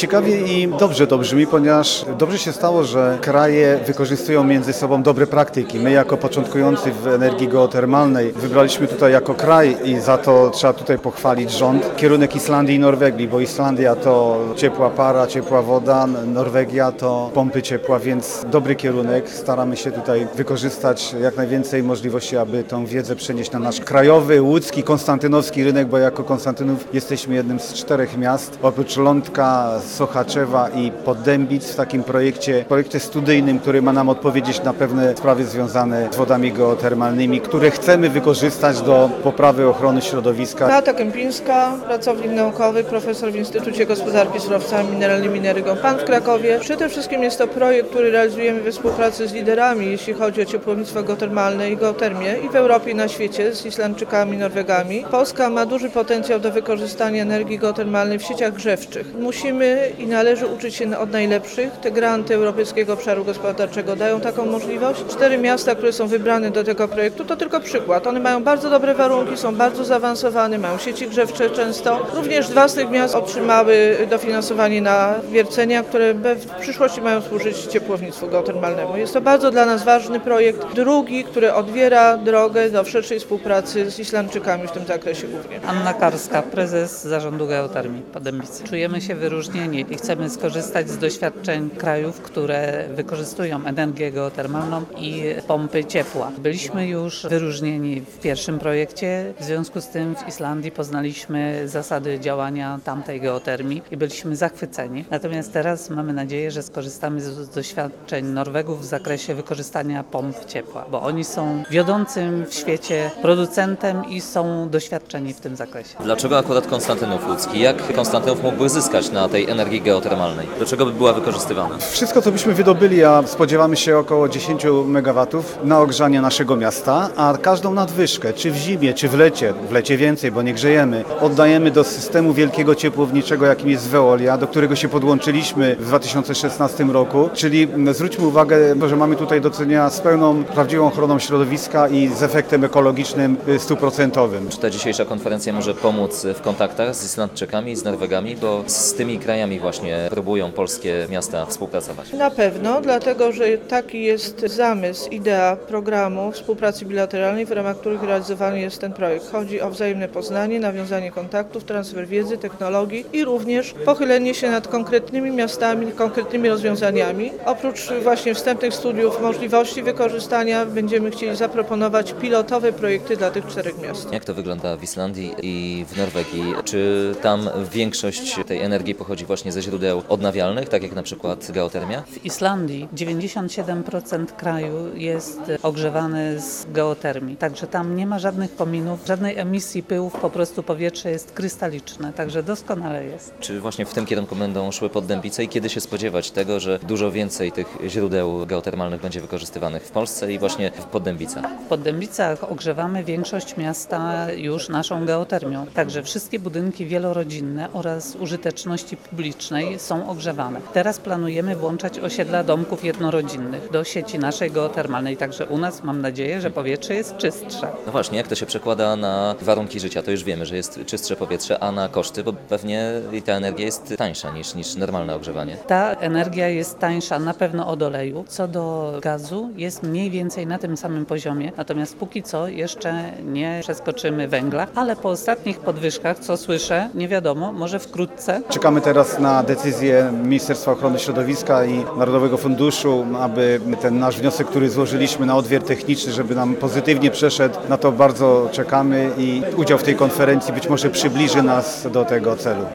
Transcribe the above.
Ciekawie i dobrze to brzmi, ponieważ dobrze się stało, że kraje wykorzystują między sobą dobre praktyki. My jako początkujący w energii geotermalnej wybraliśmy tutaj jako kraj i za to trzeba tutaj pochwalić rząd kierunek Islandii i Norwegii, bo Islandia to ciepła para, ciepła woda, Norwegia to pompy ciepła, więc dobry kierunek. Staramy się tutaj wykorzystać jak najwięcej możliwości, aby tą wiedzę przenieść na nasz krajowy, łódzki, konstantynowski rynek, bo jako Konstantynów jesteśmy jednym z 4 miast. Oprócz Lądka, Sochaczewa i Poddębic w takim projekcie studyjnym, który ma nam odpowiedzieć na pewne sprawy związane z wodami geotermalnymi, które chcemy wykorzystać do poprawy ochrony środowiska. Beata Kępińska, pracownik naukowy, profesor w Instytucie Gospodarki Surowcami Mineralnymi i Energią PAN w Krakowie. Przede wszystkim jest to projekt, który realizujemy we współpracy z liderami, jeśli chodzi o ciepłownictwo geotermalne i geotermię i w Europie i na świecie, z Islandczykami, Norwegami. Polska ma duży potencjał do wykorzystania energii geotermalnej w sieciach grzewczych. Musimy i należy uczyć się od najlepszych. Te granty Europejskiego Obszaru Gospodarczego dają taką możliwość. 4 miasta, które są wybrane do tego projektu, to tylko przykład. One mają bardzo dobre warunki, są bardzo zaawansowane, mają sieci grzewcze często. Również 2 z tych miast otrzymały dofinansowanie na wiercenia, które w przyszłości mają służyć ciepłownictwu geotermalnemu. Jest to bardzo dla nas ważny projekt. Drugi, który otwiera drogę do szerszej współpracy z Islandczykami w tym zakresie głównie. Anna Karska, prezes Zarządu Geotermii Poddębicy. Czujemy się wyróżnieni i chcemy skorzystać z doświadczeń krajów, które wykorzystują energię geotermalną i pompy ciepła. Byliśmy już wyróżnieni w pierwszym projekcie, w związku z tym w Islandii poznaliśmy zasady działania tamtej geotermii i byliśmy zachwyceni. Natomiast teraz mamy nadzieję, że skorzystamy z doświadczeń Norwegów w zakresie wykorzystania pomp ciepła, bo oni są wiodącym w świecie producentem i są doświadczeni w tym zakresie. Dlaczego akurat Konstantynów Łódzki? Jak Konstantynów mógłby zyskać na tej energii geotermalnej? Do czego by była wykorzystywana? Wszystko, co byśmy wydobyli, a spodziewamy się około 10 MW na ogrzanie naszego miasta, a każdą nadwyżkę, czy w zimie, czy w lecie więcej, bo nie grzejemy, oddajemy do systemu wielkiego ciepłowniczego, jakim jest Veolia, do którego się podłączyliśmy w 2016 roku, czyli zwróćmy uwagę, że mamy tutaj do czynienia z pełną, prawdziwą ochroną środowiska i z efektem ekologicznym 100%. Czy ta dzisiejsza konferencja może pomóc w kontaktach z Islandczykami i z Norwegami, bo z tymi krajami właśnie próbują polskie miasta współpracować? Na pewno, dlatego że taki jest zamysł, idea programu współpracy bilateralnej, w ramach których realizowany jest ten projekt. Chodzi o wzajemne poznanie, nawiązanie kontaktów, transfer wiedzy, technologii i również pochylenie się nad konkretnymi miastami, konkretnymi rozwiązaniami. Oprócz właśnie wstępnych studiów możliwości wykorzystania będziemy chcieli zaproponować pilotowe projekty dla tych 4 miast. Jak to wygląda w Islandii i w Norwegii? Czy tam większość tej energii pochodzi właśnie ze źródeł odnawialnych, tak jak na przykład geotermia? W Islandii 97% kraju jest ogrzewane z geotermii, także tam nie ma żadnych kominów, żadnej emisji pyłów, po prostu powietrze jest krystaliczne, także doskonale jest. Czy właśnie w tym kierunku będą szły Poddębice i kiedy się spodziewać tego, że dużo więcej tych źródeł geotermalnych będzie wykorzystywanych w Polsce i właśnie w Poddębicach? W Poddębicach ogrzewamy większość miasta już naszą geotermią, także wszystkie budynki wielorodzinne oraz użyteczności publicznej są ogrzewane. Teraz planujemy włączać osiedla domków jednorodzinnych do sieci naszej geotermalnej, także u nas mam nadzieję, że powietrze jest czystsze. No właśnie, jak to się przekłada na warunki życia? To już wiemy, że jest czystsze powietrze, a na koszty, bo pewnie i ta energia jest tańsza niż normalne ogrzewanie. Ta energia jest tańsza na pewno od oleju. Co do gazu jest mniej więcej na tym samym poziomie, natomiast póki co jeszcze nie przeskoczymy węgla, ale po ostatnich podwyżkach, co słyszę, nie wiadomo, może wkrótce. Czekamy teraz na decyzję Ministerstwa Ochrony Środowiska i Narodowego Funduszu, aby ten nasz wniosek, który złożyliśmy na odwier techniczny, żeby nam pozytywnie przeszedł. Na to bardzo czekamy i udział w tej konferencji być może przybliży nas do tego celu.